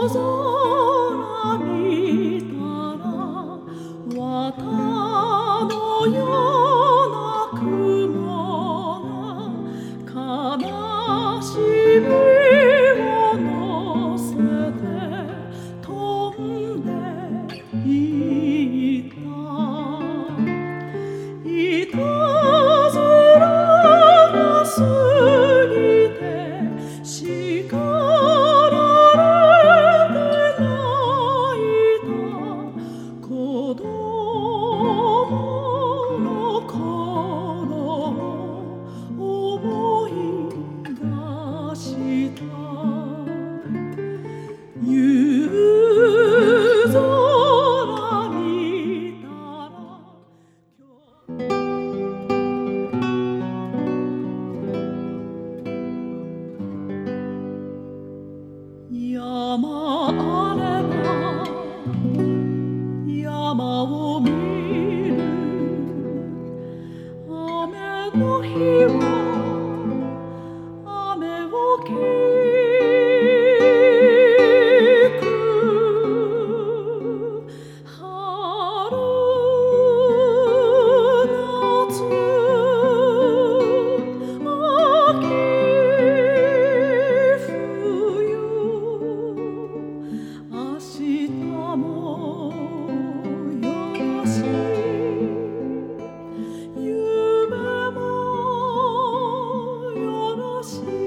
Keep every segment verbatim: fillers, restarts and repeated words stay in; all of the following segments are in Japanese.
空見たら綿のような雲が悲しみを乗せて飛んでいた。いたずらが過ぎて叱られて泣いた子供の頃を思い出した。夕空見たら山あれば山を見る。雨の日は雨を聞く。春夏秋冬明日もよろしい。夢もよろしい。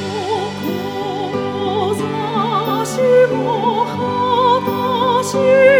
し